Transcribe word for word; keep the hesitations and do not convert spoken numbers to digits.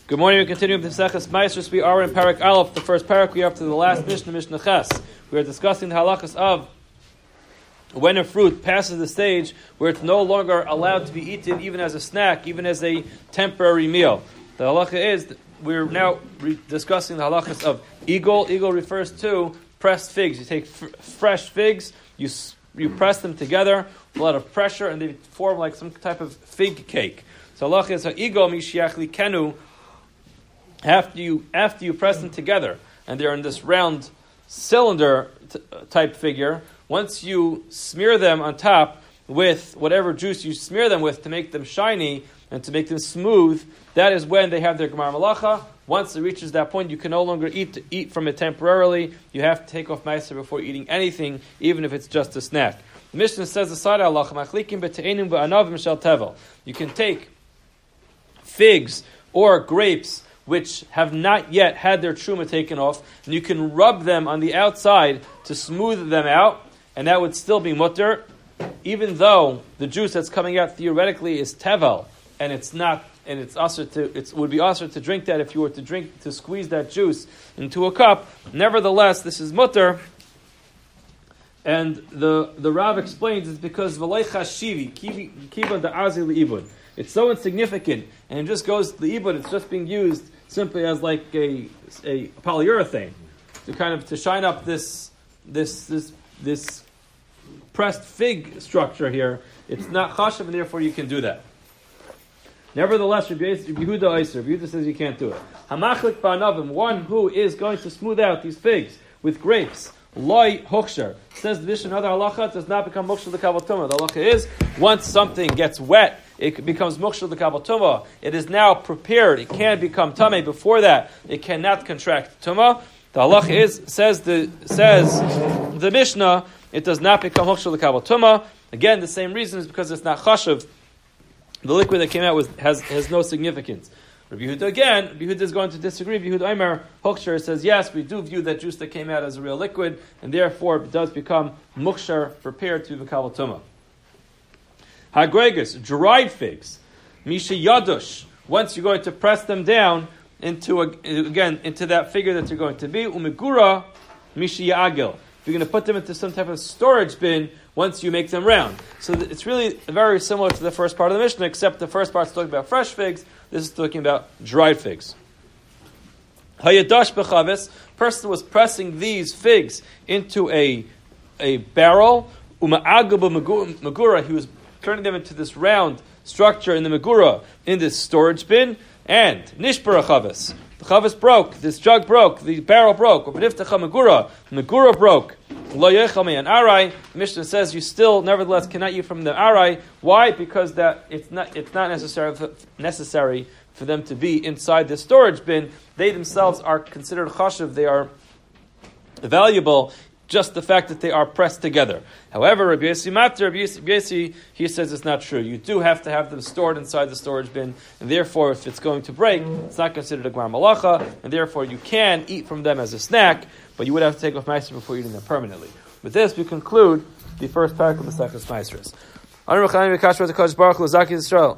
Good morning. We continue with the Seches Maasros. We are in Parak Aleph, the first parak. We are up to the last Mishnah, Mishnah Ches. We are discussing the halachas of when a fruit passes the stage where it's no longer allowed to be eaten, even as a snack, even as a temporary meal. The halacha is we're now re- discussing the halachas of eagle. Eagle refers to pressed figs. You take f- fresh figs, you you press them together with a lot of pressure, and they form like some type of fig cake. So halacha is eagle mishiachli kenu. After you after you press them together, and they're in this round cylinder t- type figure, once you smear them on top with whatever juice you smear them with to make them shiny and to make them smooth, that is when they have their gemar malacha. Once it reaches that point, you can no longer eat eat from it temporarily. You have to take off meiser before eating anything, even if it's just a snack. The Mishnah says the side halacha machlikim b'te'enim v'anavim shel tevel. You can take figs or grapes which have not yet had their truma taken off, and you can rub them on the outside to smooth them out, and that would still be mutter, even though the juice that's coming out theoretically is tevel, and it's not, and it's also to, it would be also to drink that if you were to drink, to squeeze that juice into a cup. Nevertheless, this is mutter, and the the Rav explains it's because v'lei chashivi kiva da'azi li'ibud. It's so insignificant, and it just goes to the ibud. It's just being used simply as like a a polyurethane to kind of to shine up this this this this pressed fig structure here. It's not chashav, and therefore you can do that. Nevertheless, Rabbi Yehuda Eiser, Rabbi Yehuda says you can't do it. Hamachlik ba'anavim, one who is going to smooth out these figs with grapes. Loi hoksher, says the Mishnah, another halacha, does not become mukshel l'kabel tumah. The halacha is, once something gets wet, it becomes mukshel l'kabel tumah. It is now prepared. It can become tameh. Before that, it cannot contract tumah. The halacha is, says the says the Mishnah, it does not become mukshel l'kabel tumah. Again, the same reason is because it's not chashav. The liquid that came out was has has no significance. Rabbi Yehuda again, Rabbi Yehuda is going to disagree. Rabbi Yehuda Eimer Hoksher says, yes, we do view that juice that came out as a real liquid, and therefore it does become mukshar, prepared to be kabel tumah. Hagregus, dried figs, misha yadush. Once you're going to press them down into a, again into that figure that you're going to be, umigura misha yagil. You're going to put them into some type of storage bin once you make them round. So it's really very similar to the first part of the Mishnah, except the first part's talking about fresh figs. This is talking about dried figs. Hayadash bechavis, person was pressing these figs into a a barrel. Uma'agaba magura, he was turning them into this round structure in the magura, in this storage bin. And nishbara chavis, the chavis broke, this jug broke, the barrel broke. U'beniftacha magura, the magura broke. Lo yechal me'an arai. The Mishnah says you still, nevertheless, cannot eat from the arai. Why? Because that it's not it's not necessary for, necessary for them to be inside the storage bin. They themselves are considered chashiv. They are valuable. Just the fact that they are pressed together. However, Rabbi Yossi Matter, Rabbi Yossi, he says it's not true. You do have to have them stored inside the storage bin, and therefore, if it's going to break, it's not considered a gemar malacha, and therefore you can eat from them as a snack, but you would have to take off meiser before eating them permanently. With this, we conclude the first parak of the Seches Maasros.